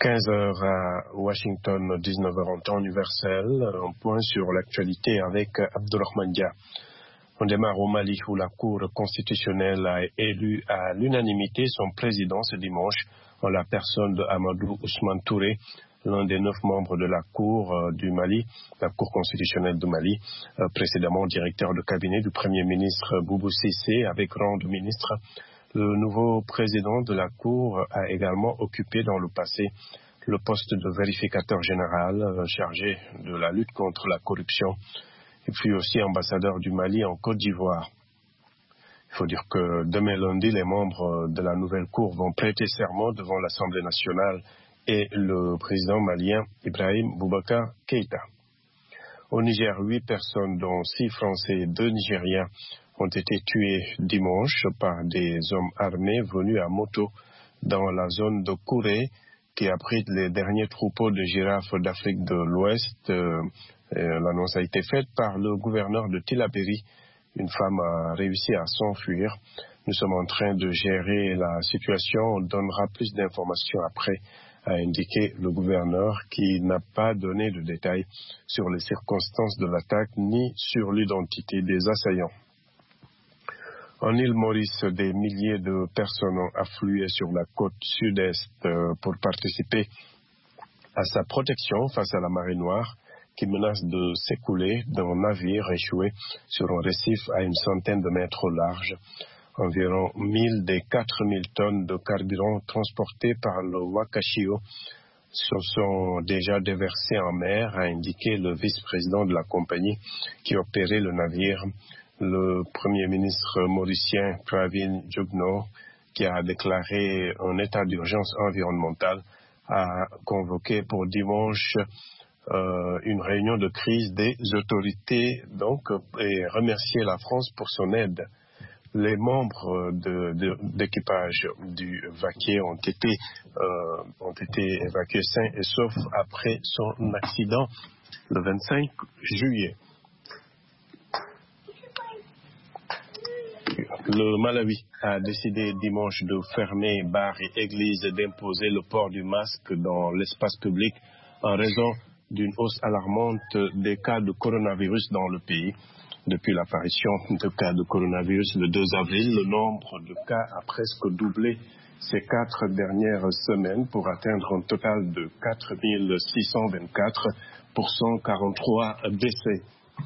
15 heures à Washington, 19 heures en temps universel. Un point sur l'actualité avec Abdourahmane Dia. On démarre au Mali où la Cour constitutionnelle a élu à l'unanimité son président ce dimanche en la personne de Amadou Ousmane Touré, l'un des 9 membres de la Cour du Mali, la Cour constitutionnelle du Mali, précédemment directeur de cabinet du Premier ministre Boubou Cissé avec rang de ministre. Le nouveau président de la Cour a également occupé dans le passé le poste de vérificateur général chargé de la lutte contre la corruption et puis aussi ambassadeur du Mali en Côte d'Ivoire. Il faut dire que demain lundi, les membres de la nouvelle Cour vont prêter serment devant l'Assemblée nationale et le président malien Ibrahim Boubacar Keïta. Au Niger, 8 personnes, dont 6 Français et 2 Nigériens, ont été tués dimanche par des hommes armés venus à moto dans la zone de Kouré qui abrite les derniers troupeaux de girafes d'Afrique de l'Ouest. L'annonce a été faite par le gouverneur de Tillabéri. Une femme a réussi à s'enfuir. Nous sommes en train de gérer la situation. On donnera plus d'informations après, a indiqué le gouverneur qui n'a pas donné de détails sur les circonstances de l'attaque ni sur l'identité des assaillants. En île Maurice, des milliers de personnes ont afflué sur la côte sud-est pour participer à sa protection face à la marée noire qui menace de s'écouler d'un navire échoué sur un récif à une centaine de mètres au large. Environ 1000 des 4000 tonnes de carburant transportées par le Wakashio se sont déjà déversées en mer, a indiqué le vice-président de la compagnie qui opérait le navire. Le Premier ministre mauricien Pravin Jugno, qui a déclaré un état d'urgence environnementale, a convoqué pour dimanche une réunion de crise des autorités et remercié la France pour son aide. Les membres d'équipage du Vaquier ont été évacués sains et saufs après son accident le 25 juillet. Le Malawi a décidé dimanche de fermer bars et églises et d'imposer le port du masque dans l'espace public en raison d'une hausse alarmante des cas de coronavirus dans le pays. Depuis l'apparition de cas de coronavirus le 2 avril, le nombre de cas a presque doublé ces 4 dernières semaines pour atteindre un total de 4 624 pour 143 décès.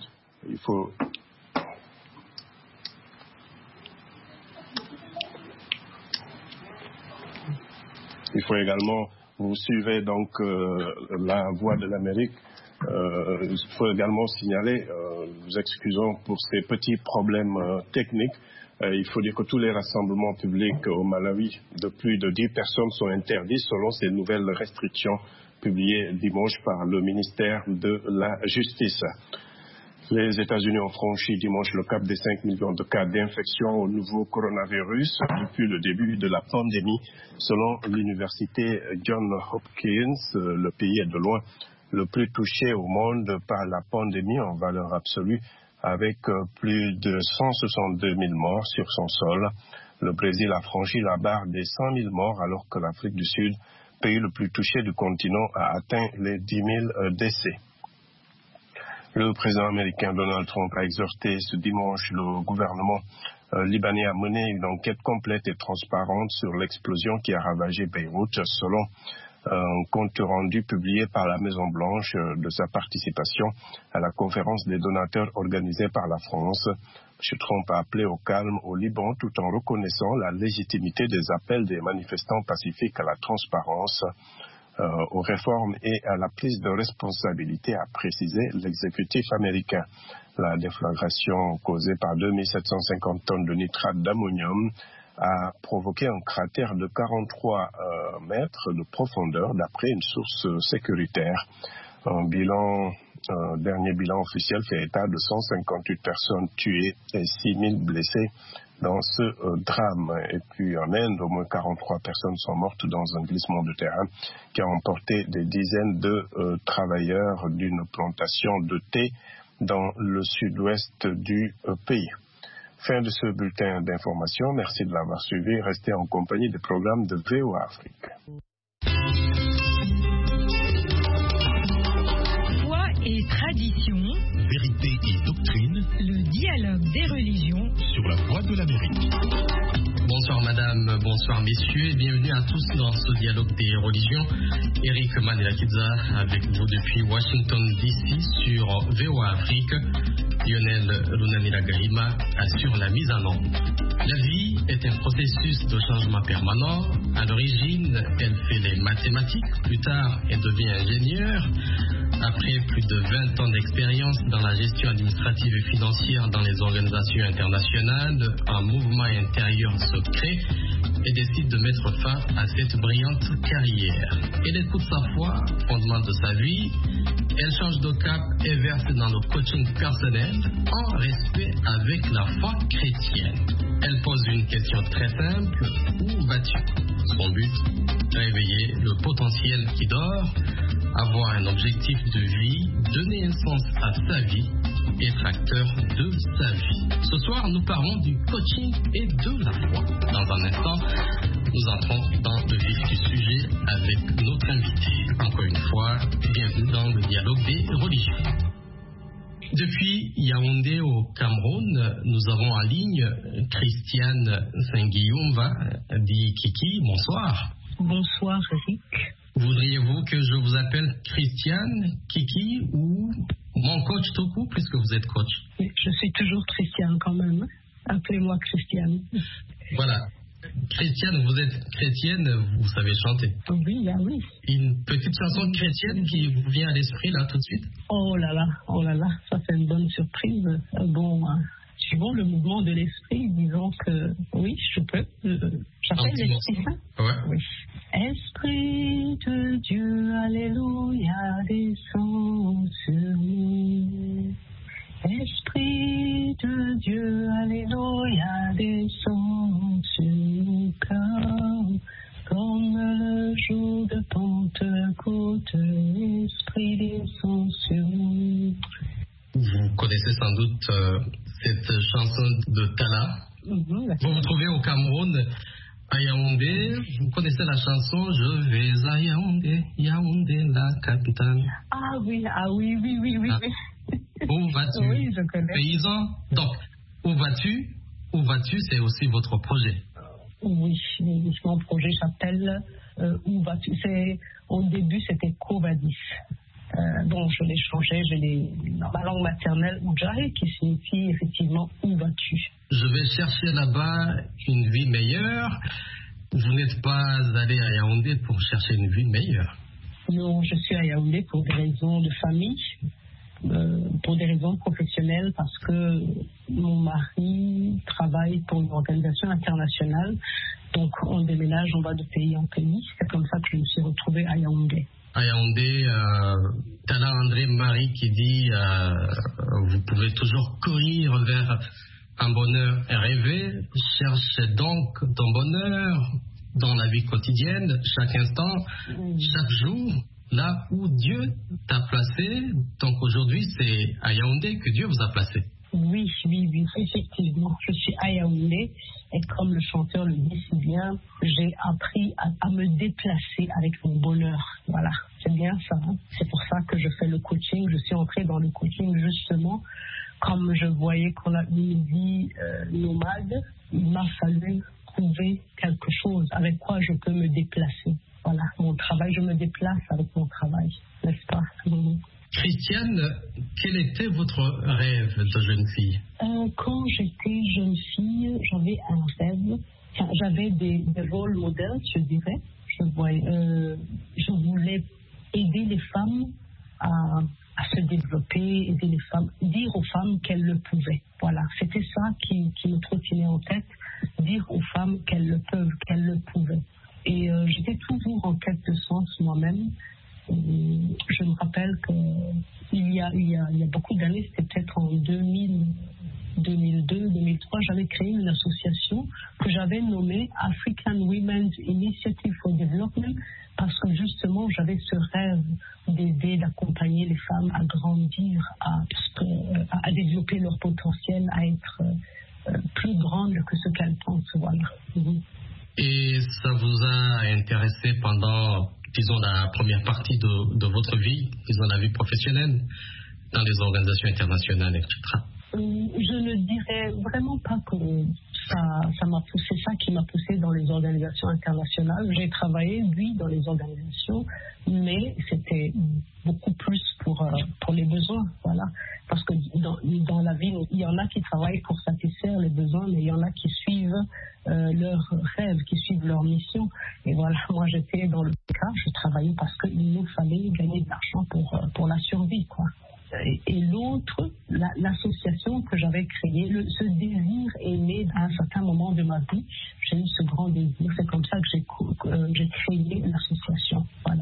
Il faut également, vous suivez donc la Voix de l'Amérique, il faut également signaler, nous excusons pour ces petits problèmes techniques, il faut dire que tous les rassemblements publics au Malawi de plus de 10 personnes sont interdits selon ces nouvelles restrictions publiées dimanche par le ministère de la Justice. Les États-Unis ont franchi dimanche le cap des 5 millions de cas d'infection au nouveau coronavirus depuis le début de la pandémie. Selon l'université Johns Hopkins, le pays est de loin le plus touché au monde par la pandémie en valeur absolue, avec plus de 162 000 morts sur son sol. Le Brésil a franchi la barre des 100 000 morts alors que l'Afrique du Sud, pays le plus touché du continent, a atteint les 10 000 décès. Le président américain Donald Trump a exhorté ce dimanche le gouvernement libanais à mener une enquête complète et transparente sur l'explosion qui a ravagé Beyrouth, selon un compte rendu publié par la Maison-Blanche de sa participation à la conférence des donateurs organisée par la France. M. Trump a appelé au calme au Liban tout en reconnaissant la légitimité des appels des manifestants pacifiques à la transparence, aux réformes et à la prise de responsabilité, a précisé l'exécutif américain. La déflagration causée par 2750 tonnes de nitrate d'ammonium a provoqué un cratère de 43 mètres de profondeur d'après une source sécuritaire. Un dernier bilan officiel fait état de 158 personnes tuées et 6000 blessés dans ce drame. Et puis en Inde, au moins 43 personnes sont mortes dans un glissement de terrain qui a emporté des dizaines de travailleurs d'une plantation de thé dans le sud-ouest du pays. Fin de ce bulletin d'information. Merci de l'avoir suivi. Restez en compagnie des programmes de VOA Afrique. vérité et doctrine. Le dialogue des religions sur la voie de l'Amérique. Bonsoir madame, bonsoir messieurs et bienvenue à tous dans ce dialogue des religions. Eric Manelakidza avec vous depuis Washington DC sur VOA Afrique. Lionel Lunanila-Gaïma assure la mise en onde. La vie est un processus de changement permanent. À l'origine, elle fait les mathématiques, plus tard elle devient ingénieure. Après plus de 20 ans d'expérience dans la gestion administrative et financière dans les organisations internationales, un mouvement intérieur se crée et décide de mettre fin à cette brillante carrière. Elle écoute sa foi, fondement de sa vie. Elle change de cap et verse dans le coaching personnel en respect avec la foi chrétienne. Elle pose une question très simple: où vas-tu? Son but, réveiller le potentiel qui dort, avoir un objectif de vie, donner un sens à sa vie, être acteur de sa vie. Ce soir, nous parlons du coaching et de la foi. Dans un instant, nous entrons dans le vif du sujet avec notre invité. Encore une fois, bienvenue dans le dialogue des religions. Depuis Yaoundé au Cameroun, nous avons en ligne Christiane Saint-Guillaume, dit Kiki. Bonsoir. Bonsoir, Eric. Voudriez-vous que je vous appelle Christiane, Kiki ou mon coach tout court, puisque vous êtes coach? Je suis toujours Christiane quand même. Appelez-moi Christiane. Voilà. Christiane, vous êtes chrétienne, vous savez chanter. Oui, ah oui. Une petite chanson chrétienne qui vous vient à l'esprit là tout de suite? Oh là là, ça c'est une bonne surprise. Suivant le mouvement de l'esprit, disons que oui, je peux. J'appelle l'Esprit Saint. Ouais. Oui. Esprit de Dieu, alléluia, descend sur nous. Esprit de Dieu, alléluia, descend sur nos cœurs, comme le jour de Pentecôte, l'Esprit descend sur nous. Vous connaissez sans doute cette chanson de Tala. Vous vous trouvez au Cameroun, à Yaoundé. Vous connaissez la chanson Je vais à Yaoundé, Yaoundé la capitale. Ah oui. Ah. Où vas-tu? Oui, je connais. Paysan. Donc, où vas-tu, c'est aussi votre projet. Oui, mon projet s'appelle Où vas-tu? Au début, c'était Covadis. Je l'ai changé, ma langue maternelle, Oudjaï, qui signifie effectivement Où vas-tu? Je vais chercher là-bas une vie meilleure. Vous n'êtes pas allé à Yaoundé pour chercher une vie meilleure? Non, je suis à Yaoundé pour des raisons de famille. Pour des raisons professionnelles, parce que mon mari travaille pour une organisation internationale, donc on déménage, on va de pays en pays. C'est comme ça que je me suis retrouvée à Yaoundé. À Yaoundé, Tala André Marie qui dit vous pouvez toujours courir vers un bonheur rêvé. Cherche donc ton bonheur dans la vie quotidienne, chaque instant, chaque jour. Là où Dieu t'a placé, donc aujourd'hui c'est à Yaoundé que Dieu vous a placé. Oui, effectivement, je suis à Yaoundé et comme le chanteur le dit si bien, j'ai appris à me déplacer avec mon bonheur. Voilà, c'est bien ça. C'est pour ça que je fais le coaching. Je suis entrée dans le coaching justement comme je voyais qu'on a une vie nomade. Il m'a fallu trouver quelque chose avec quoi je peux me déplacer. Voilà, mon travail, je me déplace avec mon travail, n'est-ce pas? Christiane, quel était votre rêve de jeune fille? Quand j'étais jeune fille, j'avais un rêve, j'avais des rôles modèles, je dirais. Je voulais aider les femmes à se développer, aider les femmes, dire aux femmes qu'elles le pouvaient. Voilà, c'était ça qui me trottinait en tête, dire aux femmes qu'elles le peuvent, qu'elles le pouvaient. Et j'étais toujours en quête de sens moi-même. Je me rappelle qu'il y a beaucoup d'années, c'était peut-être en 2002, 2003, j'avais créé une association que j'avais nommée African Women's Initiative for Development parce que justement j'avais ce rêve d'aider, d'accompagner les femmes à grandir, à développer leur potentiel, à être plus grandes que ce qu'elles pensent. Voilà. Et ça vous a intéressé pendant, disons, la première partie de votre vie, disons, la vie professionnelle. dans les organisations internationales, etc. Je ne dirais vraiment pas que ça m'a poussé, ça qui m'a poussé dans les organisations internationales. J'ai travaillé, oui, dans les organisations, mais c'était beaucoup plus pour les besoins, voilà. Parce que dans la vie, il y en a qui travaillent pour satisfaire les besoins, mais il y en a qui suivent leurs rêves, qui suivent leur mission. Et voilà, moi j'étais dans le cas, je travaillais parce qu'il nous fallait gagner de l'argent pour la survie, quoi. Et l'autre, l'association que j'avais créée, ce désir est né à un certain moment de ma vie. J'ai eu ce grand désir. C'est comme ça que j'ai créé l'association. Voilà.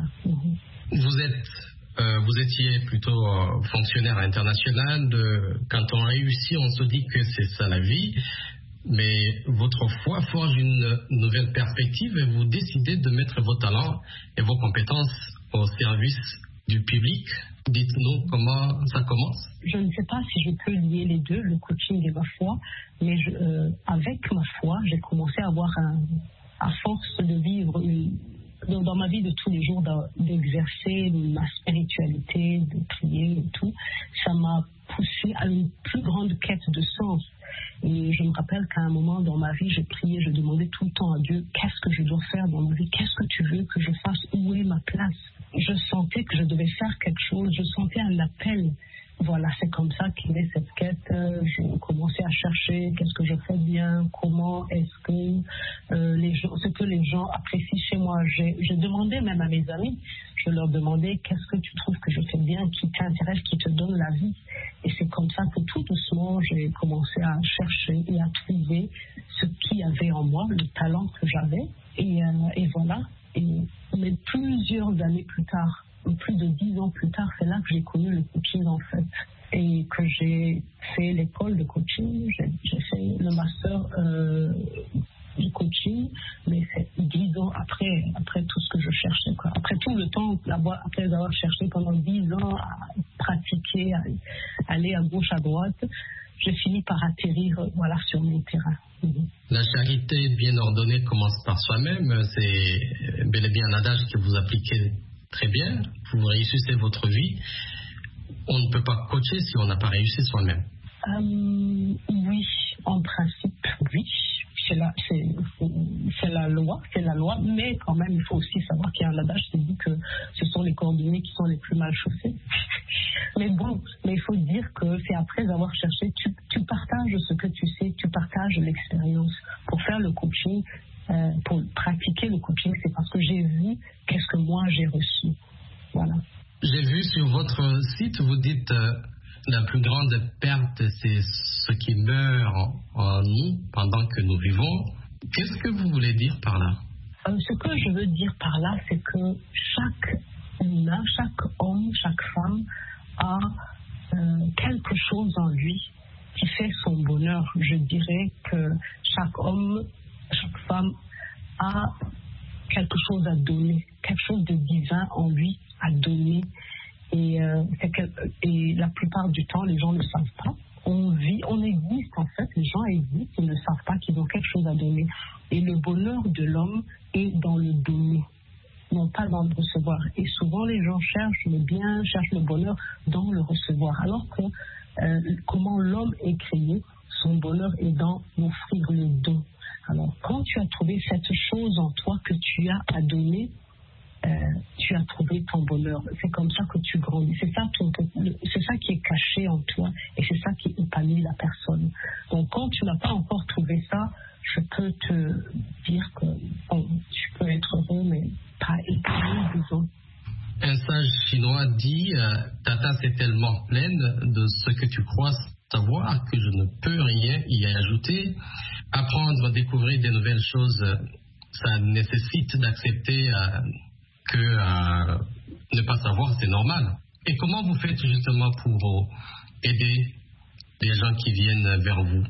Vous étiez plutôt fonctionnaire international. Quand on réussit, on se dit que c'est ça la vie. Mais votre foi forge une nouvelle perspective et vous décidez de mettre vos talents et vos compétences au service du public. Dites-nous comment ça commence. Je ne sais pas si je peux lier les deux, le coaching et ma foi, mais avec ma foi, j'ai commencé à avoir, à force de vivre dans ma vie de tous les jours, d'exercer ma spiritualité, de prier et tout, ça m'a poussé à une plus grande quête de sens. Et je me rappelle qu'à un moment dans ma vie, j'ai prié, je demandais tout le temps à Dieu, qu'est-ce que je dois faire dans ma vie, qu'est-ce que tu veux que je fasse, où est ma place. Je sentais que je devais faire quelque chose, je sentais un appel. Voilà, c'est comme ça qu'est née cette quête. Je commençais à chercher qu'est-ce que je fais bien, comment est-ce que ce que les gens apprécient chez moi. J'ai demandé même à mes amis, je leur demandais qu'est-ce que tu trouves que je fais bien, qui t'intéresse, qui te donne la vie. Et c'est comme ça que tout doucement, j'ai commencé à chercher et à trouver ce qu'il y avait en moi, le talent que j'avais. Et voilà. Mais plusieurs années plus tard, plus de 10 ans plus tard, c'est là que j'ai connu le coaching en fait. Et que j'ai fait l'école de coaching, j'ai fait le master du coaching, mais c'est 10 ans après tout ce que je cherchais, quoi. Après tout le temps, après avoir cherché pendant 10 ans à pratiquer, à aller à gauche, à droite, j'ai fini par atterrir sur mon terrain. La charité bien ordonnée commence par soi-même. C'est bel et bien un adage que vous appliquez très bien. Vous réussissez votre vie. On ne peut pas coacher si on n'a pas réussi soi-même. Oui, en principe, oui. C'est la loi, mais quand même, il faut aussi savoir qu'il y a un adage qui dit que ce sont les cordonniers qui sont les plus mal chaussés. Mais bon, il faut dire que c'est après avoir cherché, tu partages ce que tu sais, tu partages l'expérience. Pour faire le coaching, pour pratiquer le coaching, c'est parce que j'ai vu qu'est-ce que moi j'ai reçu. Voilà. J'ai vu sur votre site, vous dites la plus grande perte, c'est ce qui meurt en nous pendant que nous vivons. Qu'est-ce que vous voulez dire par là? Ce que je veux dire par là, c'est que chaque humain, chaque homme, chaque femme a quelque chose en lui qui fait son bonheur. Je dirais que chaque homme, chaque femme a quelque chose à donner, quelque chose de divin en lui à donner. Et la plupart du temps, les gens ne savent pas. On existe en fait, les gens existent, ils ne savent pas qu'ils ont quelque chose à donner. Et le bonheur de l'homme est dans le donner, non pas dans le recevoir. Et souvent, les gens cherchent le bien, cherchent le bonheur dans le recevoir. Alors que comment l'homme est créé, son bonheur est dans offrir le don. Alors, quand tu as trouvé cette chose en toi que tu as à donner, tu as trouvé ton bonheur. C'est comme ça que tu grandis. C'est ça qui est caché en toi et c'est ça qui épanouit la personne. Donc, quand tu n'as pas encore trouvé ça, je peux te dire que tu peux être heureux, mais pas épanoui, disons. Un sage chinois dit ta tasse est tellement pleine de ce que tu crois savoir que je ne peux rien y ajouter. Apprendre à découvrir des nouvelles choses, ça nécessite d'accepter que ne pas savoir, c'est normal. Et comment vous faites justement pour aider les gens qui viennent vers vous?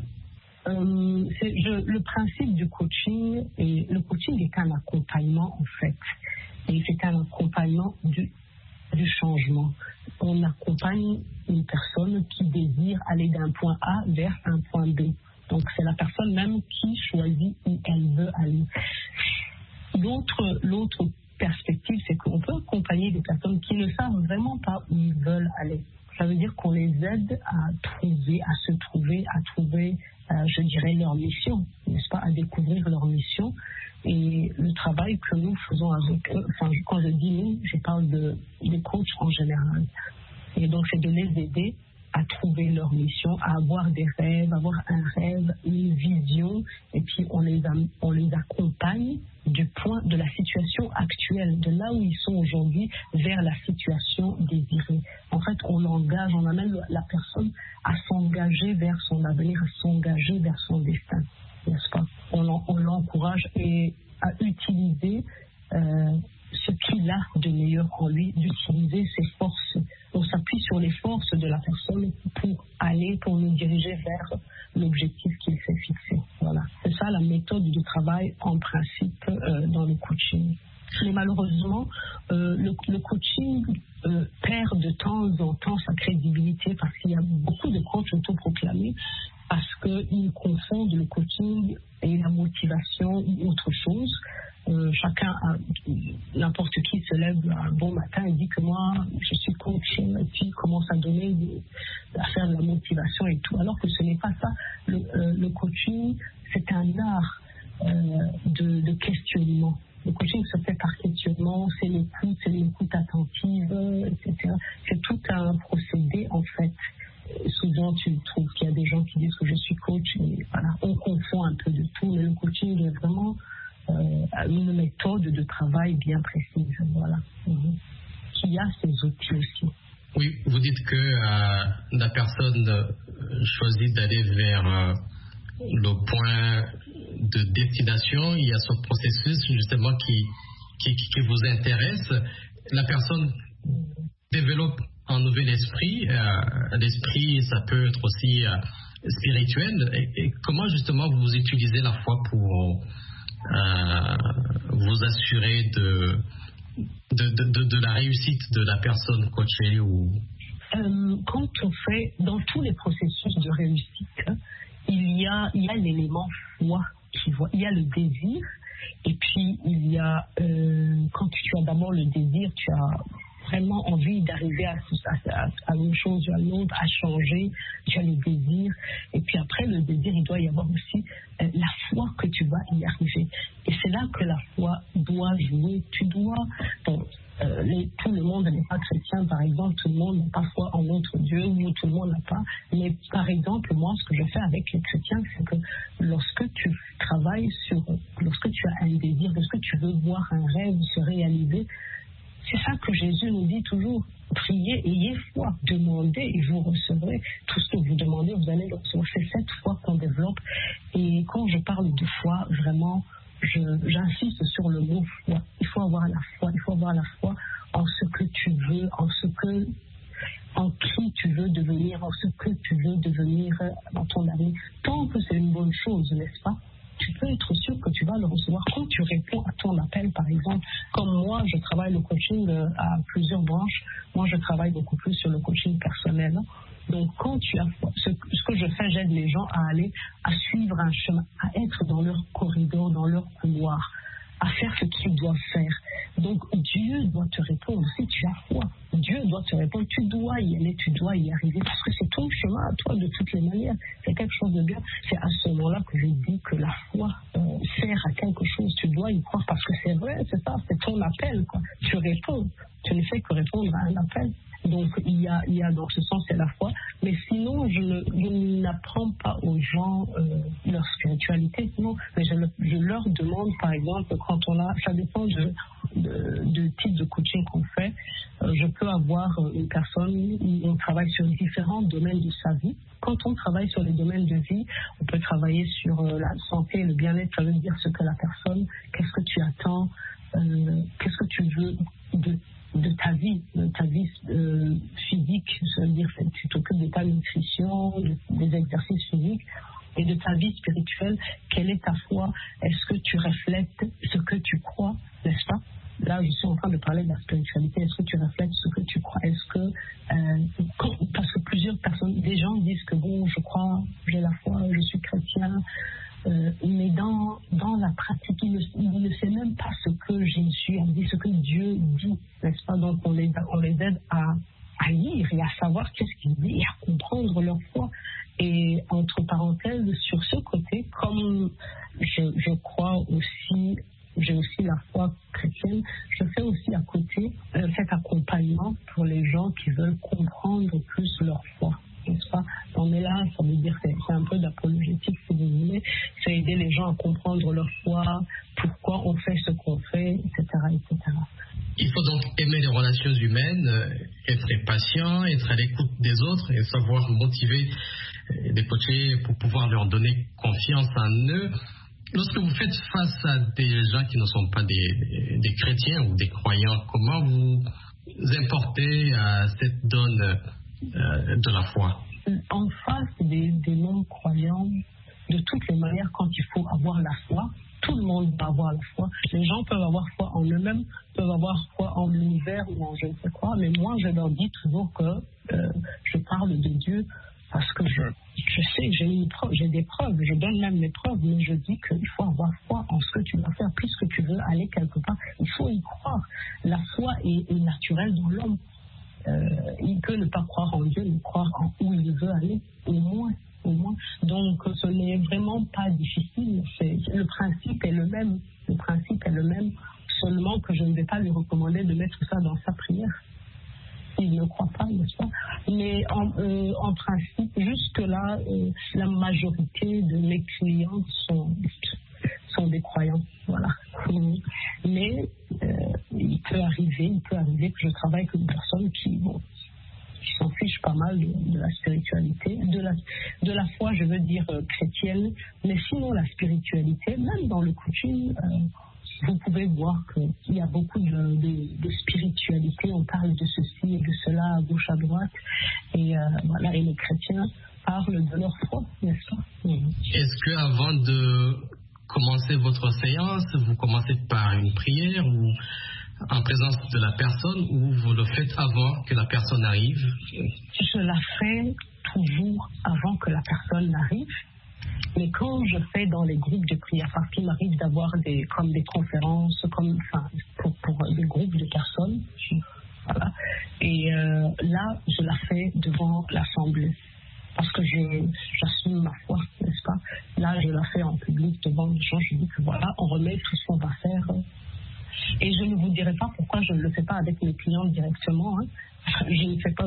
Le principe du coaching, le coaching est un accompagnement en fait. Et c'est un accompagnement du changement. On accompagne une personne qui désire aller d'un point A vers un point B. Donc c'est la personne même qui choisit où elle veut aller. L'autre perspective, c'est qu'on peut accompagner des personnes qui ne savent vraiment pas où ils veulent aller. Ça veut dire qu'on les aide à se trouver, je dirais, leur mission, n'est-ce pas, à découvrir leur mission. Et le travail que nous faisons avec eux, enfin, quand je dis nous, je parle des coachs en général. Et donc, c'est de les aider à trouver leur mission, à avoir des rêves, avoir un rêve, une vision, et puis on les accompagne du point de la situation actuelle, de là où ils sont aujourd'hui, vers la situation désirée. En fait, on amène la personne à s'engager vers son avenir, à s'engager vers son destin, n'est-ce pas? On l'encourage à utiliser ce qu'il a de meilleur en lui, d'utiliser ses forces. On s'appuie sur les forces de la personne pour nous diriger vers l'objectif qu'il s'est fixé. Voilà. C'est ça la méthode de travail en principe dans le coaching. Mais malheureusement, le coaching perd de temps en temps sa crédibilité parce qu'il y a beaucoup de coachs autoproclamés parce qu'ils confondent le coaching et la motivation ou autre chose. N'importe qui se lève un bon matin et dit que moi je suis coach et puis commence à faire de la motivation et tout, alors que ce n'est pas ça. Le coaching, c'est un art de questionnement. Le coaching se fait par questionnement, c'est l'écoute attentive, etc. C'est tout un procédé en fait. Souvent, tu trouves qu'il y a des gens qui disent que je suis coach, et voilà, on confond un peu de tout, mais le coaching est vraiment une méthode de travail bien précise, voilà, qui a ses outils aussi. Oui, vous dites que la personne choisit d'aller vers le point de destination, il y a ce processus justement qui vous intéresse. La personne développe un nouvel esprit. L'esprit, ça peut être aussi spirituel. Et comment justement vous utilisez la foi pour vous assurer de la réussite de la personne coachée ou... Quand on fait dans tous les processus de réussite, il y a l'élément foi il y a le désir, et puis il y a quand tu as d'abord le désir, tu as vraiment envie d'arriver à une chose ou à l'autre, à changer, tu as le désir, et puis après le désir, il doit y avoir aussi la foi que tu vas y arriver. Et c'est là que la foi doit jouer. Tu dois... tout le monde n'est pas chrétien, par exemple, tout le monde n'a pas foi en notre Dieu, ou tout le monde n'a pas. Mais par exemple, moi, ce que je fais avec les chrétiens, c'est que lorsque tu travailles lorsque tu as un désir, lorsque tu veux voir un rêve se réaliser, c'est ça que Jésus nous dit toujours. Priez, ayez foi, demandez et vous recevrez. Tout ce que vous demandez, vous allez le recevoir. C'est cette foi qu'on développe. Et quand je parle de foi, vraiment, j'insiste sur le mot foi. Il faut avoir la foi. Il faut avoir la foi en ce que tu veux, en qui tu veux devenir, en ce que tu veux devenir dans ton avenir. Tant que c'est une bonne chose, n'est-ce pas? Tu peux être sûr que tu vas le recevoir quand tu réponds à ton appel, par exemple. Comme moi, je travaille le coaching à plusieurs branches. Moi, je travaille beaucoup plus sur le coaching personnel. Donc, quand tu as ce que je fais, j'aide les gens à suivre un chemin, à être dans leur corridor, dans leur couloir, à faire ce qu'ils doivent faire. Donc, Dieu doit te répondre. Si tu as foi, Dieu doit te répondre. Tu dois y aller, tu dois y arriver, parce que c'est ton chemin à toi de toutes les manières. C'est quelque chose de bien. C'est à ce moment-là que je dis que la foi sert à quelque chose. Tu dois y croire, parce que c'est vrai, c'est ça, c'est ton appel, quoi. Tu réponds. Tu ne fais que répondre à un appel. Donc, il y a dans ce sens, c'est la foi. Mais sinon, je n'apprends pas aux gens leur spiritualité. Non, mais je leur demande, par exemple, quand ça dépend du type de coaching qu'on fait. Je peux avoir une personne où on travaille sur différents domaines de sa vie. Quand on travaille sur les domaines de vie, on peut travailler sur la santé et le bien-être. Ça veut dire ce que la personne, qu'est-ce que tu attends, qu'est-ce que tu veux de ta vie physique, ça veut dire que tu t'occupes de ta nutrition, des exercices physiques, et de ta vie spirituelle. Quelle est ta foi? Est-ce que tu reflètes ce que tu crois, n'est-ce pas? Là, je suis en train de parler de la spiritualité. Est-ce que tu reflètes ce que tu crois? Est-ce que parce que plusieurs personnes, des gens disent que bon, je crois, j'ai la foi, je suis chrétien. Mais dans la pratique, il ne sait même pas ce que Jésus a dit, ce que n'est-ce pas? Donc on les aide à lire et à savoir qu'est-ce qu'ils disent et à comprendre leur foi. Et entre parenthèses, sur ce côté, comme je crois aussi, j'ai aussi la foi chrétienne, je fais aussi à côté cet accompagnement pour les gens qui veulent comprendre plus leur foi. N'est-ce pas? On est là, ça veut dire que c'est un peu d'apologétique si vous voulez, c'est aider les gens à comprendre leur foi, pourquoi on fait ce qu'on fait, etc., etc. Il faut donc aimer les relations humaines, être patient, être à l'écoute des autres et savoir motiver les coachés pour pouvoir leur donner confiance en eux. Lorsque vous faites face à des gens qui ne sont pas des chrétiens ou des croyants, comment vous importez cette donne de la foi? En face des non-croyants, de toutes les manières, quand il faut avoir la foi, tout le monde va avoir la foi. Les gens peuvent avoir foi en eux-mêmes, peuvent avoir foi en l'univers ou en je ne sais quoi, mais moi je leur dis toujours que je parle de Dieu parce que je sais, j'ai des preuves, je donne même mes preuves, mais je dis qu'il faut avoir foi en ce que tu vas faire, puisque tu veux aller quelque part, il faut y croire. La foi est naturelle dans l'homme. Il peut ne pas croire en Dieu, mais croire en où il veut aller, au moins. Donc ce n'est vraiment pas difficile. Le principe est le même. Le principe est le même, seulement que je ne vais pas lui recommander de mettre ça dans sa prière. Il ne croit pas, n'est-ce pas? Mais en principe, jusque-là, la majorité de mes clients sont des croyants, voilà. Mais il peut arriver que je travaille avec une personne qui s'en fiche pas mal de la spiritualité, de la foi, je veux dire chrétienne, mais sinon la spiritualité, même dans le coaching, vous pouvez voir qu'il y a beaucoup de spiritualité, on parle de ceci et de cela à gauche, à droite, et voilà, et les chrétiens parlent de leur foi, n'est-ce pas? Est-ce qu'avant de commencer votre séance, vous commencez par une prière ou en présence de la personne, ou vous le faites avant que la personne arrive? Je la fais toujours avant que la personne n'arrive. Mais quand je fais dans les groupes de prière, parce qu'il m'arrive d'avoir des conférences, pour des groupes de personnes, voilà. Et là, je la fais devant l'assemblée. Parce que j'assume ma foi, n'est-ce pas? Là, je la fais en public devant les gens. Je dis que voilà, on remet tout ce qu'on va faire. Et je ne vous dirai pas pourquoi je ne le fais pas avec mes clients directement. Hein. Je ne fais pas,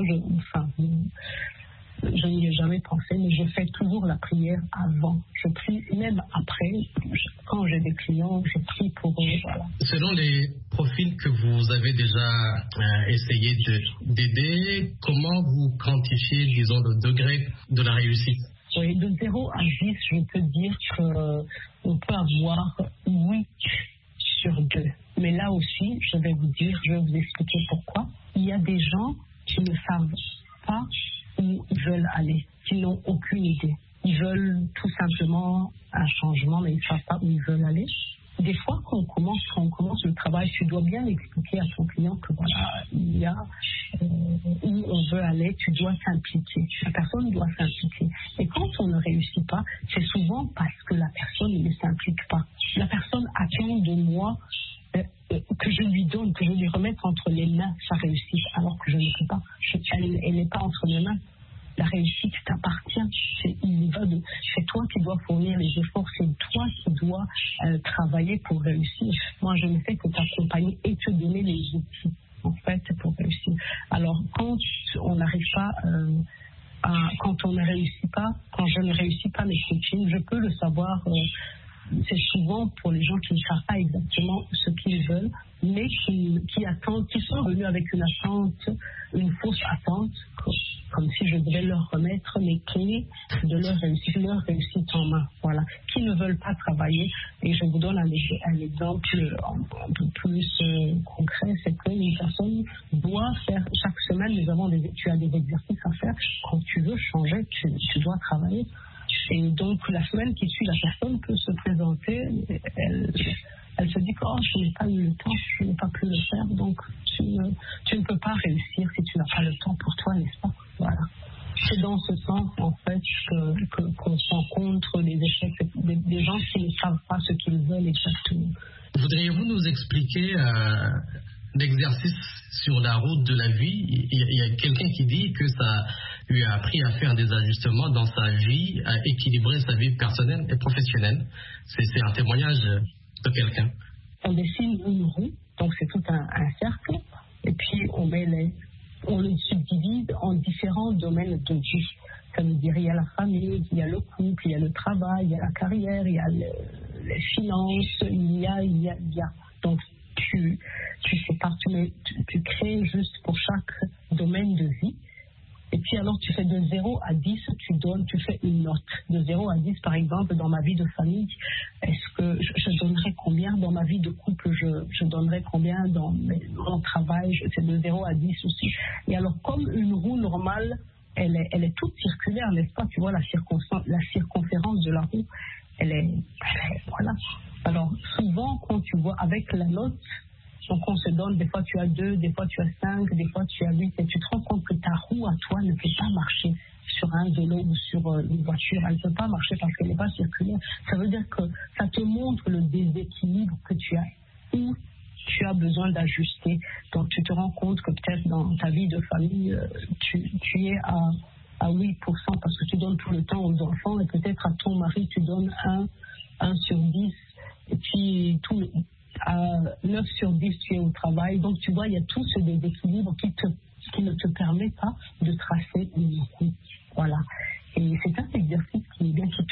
je n'y ai jamais pensé, mais je fais toujours la prière avant. Je prie même après, quand j'ai des clients, je prie pour eux. Voilà. Selon les profils que vous avez déjà essayé d'aider, comment vous quantifiez, disons, le degré de la réussite? Oui, de 0 à 10, je peux dire qu'on peut avoir 8 sur 2. Mais là aussi, je vais vous expliquer pourquoi. Il y a des gens qui ne savent pas où ils veulent aller, qui n'ont aucune idée. Ils veulent tout simplement un changement, mais ils ne savent pas où ils veulent aller. Des fois, quand on commence le travail, tu dois bien expliquer à ton client que voilà, il y a où on veut aller, tu dois t'impliquer. La personne doit s'impliquer. Et quand on ne réussit pas, c'est souvent parce que la personne ne s'implique pas. La personne attend de moi que je lui donne, que je lui remette entre les mains sa réussite, alors que je ne peux pas. Elle n'est pas entre mes mains. La réussite t'appartient. C'est toi qui dois fournir les efforts, c'est toi qui dois travailler pour réussir. Moi, je ne fais que t'accompagner et te donner les outils, en fait, pour réussir. Alors, quand on n'arrive pas quand on ne réussit pas, quand je ne réussis pas mes coachings, je peux le savoir. C'est souvent pour les gens qui ne savent pas exactement ce qu'ils veulent, mais qui attendent, qui sont venus avec une attente, une fausse attente, comme si je devais leur remettre les clés de leur réussite en main. Voilà. Qui ne veulent pas travailler. Et je vous donne un exemple un peu plus concret, c'est qu'une personne doit faire, chaque semaine, tu as des exercices à faire. Quand tu veux changer, tu dois travailler. Et donc, la semaine qui suit, la personne peut se présenter, elle se dit que je n'ai pas eu le temps, je n'ai pas pu le faire, donc tu ne peux pas réussir si tu n'as pas le temps pour toi, n'est-ce pas? Voilà. C'est dans ce sens, en fait, qu'on rencontre des échecs, des gens qui ne savent pas ce qu'ils veulent exactement. Voudriez-vous nous expliquer l'exercice sur la route de la vie, il y a quelqu'un qui dit que ça lui a appris à faire des ajustements dans sa vie, à équilibrer sa vie personnelle et professionnelle. C'est un témoignage de quelqu'un. On dessine une roue, donc c'est tout un cercle, et puis on le subdivise en différents domaines de vie. Ça veut dire il y a la famille, il y a le couple, il y a le travail, il y a la carrière, il y a les finances, il y a. Donc tu sépares, tu crées juste pour chaque domaine de vie. Et puis alors tu fais de 0 à 10, tu fais une note. De 0 à 10, par exemple, dans ma vie de famille, est-ce que je donnerais combien dans ma vie de couple, je donnerais combien dans mon travail, c'est de 0 à 10 aussi. Et alors comme une roue normale, elle est toute circulaire, n'est-ce pas? Tu vois la circonférence de la roue, elle est voilà. Alors souvent quand tu vois avec la note, donc on se donne, des fois tu as 2, des fois tu as 5, des fois tu as 8, et tu te rends compte que ta roue à toi ne peut pas marcher sur un vélo ou sur une voiture, elle ne peut pas marcher parce qu'elle n'est pas circulaire. Ça veut dire que ça te montre le déséquilibre que tu as, où tu as besoin d'ajuster. Donc tu te rends compte que peut-être dans ta vie de famille, tu es à 8% parce que tu donnes tout le temps aux enfants, et peut-être à ton mari tu donnes 1 sur 10, et puis à 9 sur 10 tu es au travail. Donc tu vois, il y a tout ce déséquilibre qui ne te permet pas de tracer une route. Voilà. Et c'est un exercice qui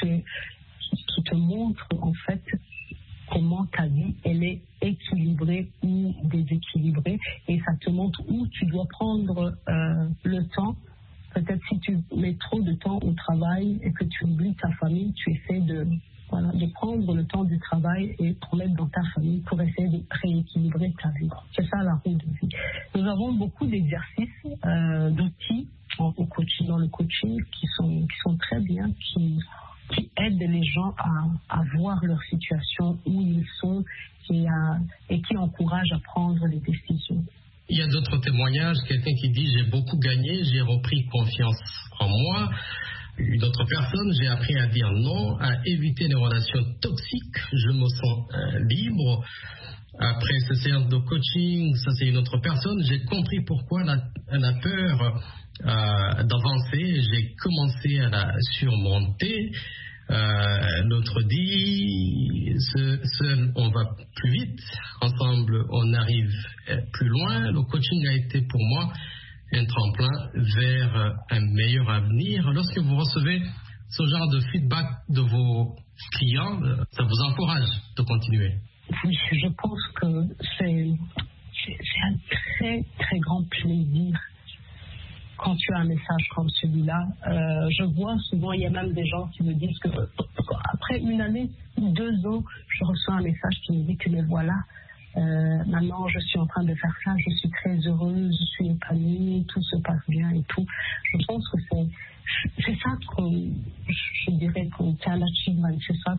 te montre en fait comment ta vie elle est équilibrée ou déséquilibrée, et ça te montre où tu dois prendre le temps. Peut-être si tu mets trop de temps au travail et que tu oublies ta famille, tu essaies de prendre le temps du travail et pour mettre dans ta famille pour essayer de rééquilibrer ta vie. C'est ça la roue de vie. Nous avons beaucoup d'exercices, d'outils dans le coaching qui sont très bien, qui aident les gens à voir leur situation, où ils sont, et qui encouragent à prendre les décisions. Il y a d'autres témoignages, quelqu'un qui dit « j'ai beaucoup gagné, j'ai repris confiance en moi ». Une autre personne, j'ai appris à dire non, à éviter les relations toxiques, je me sens libre. Après cette séance de coaching, ça c'est une autre personne, j'ai compris pourquoi elle a peur d'avancer, j'ai commencé à la surmonter. L'autre dit, seul on va plus vite, ensemble on arrive plus loin. Le coaching a été pour moi un tremplin vers un meilleur avenir. Lorsque vous recevez ce genre de feedback de vos clients, ça vous encourage de continuer? Oui, je pense que c'est un très très grand plaisir quand tu as un message comme celui-là. Je vois souvent, il y a même des gens qui me disent que après 1 année ou 2 ans, je reçois un message qui me dit que mais voilà, maintenant je suis en train de faire ça, je suis très heureuse, je suis épanouie, tout se passe bien et tout. Je pense que c'est ça je dirais que c'est un achievement, c'est ça.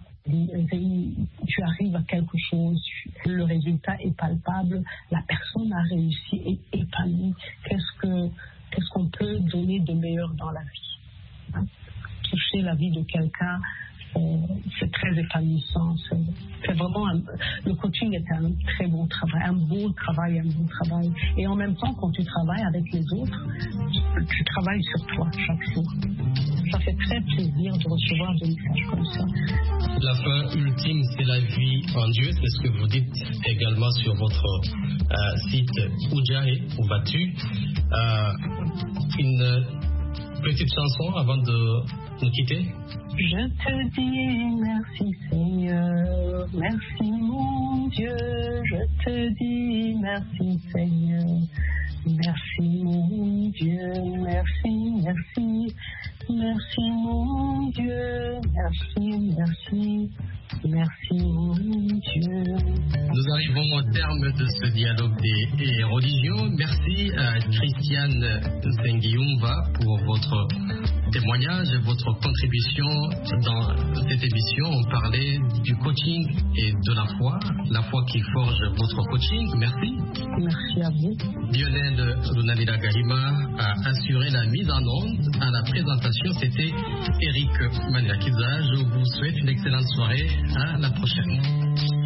Tu arrives à quelque chose, le résultat est palpable, la personne a réussi et épanouie. Qu'est-ce qu'on peut donner de meilleur dans la vie? Toucher la vie de quelqu'un, c'est très épanouissant. C'est vraiment le coaching est un très bon travail, un bon travail. Et en même temps, quand tu travailles avec les autres, tu travailles sur toi chaque jour. Ça fait très plaisir de recevoir des messages comme ça. La fin ultime, c'est la vie en Dieu. C'est ce que vous dites également sur votre site Oujahe ou Batu. Une petite chanson avant de nous quitter. Je te dis merci Seigneur, merci mon Dieu, je te dis merci Seigneur, merci mon Dieu, merci mon Dieu, merci mon Dieu. Nous arrivons au terme de ce dialogue des religions. Merci à Christiane Sengiumva pour votre témoignage et votre contribution dans cette émission. On parlait du coaching et de la foi qui forge votre coaching. Merci. Merci à vous. Lionel Lunamila Galima a assuré la mise en onde. À la présentation, c'était Eric Manilakiza. Je vous souhaite une excellente soirée. À la prochaine.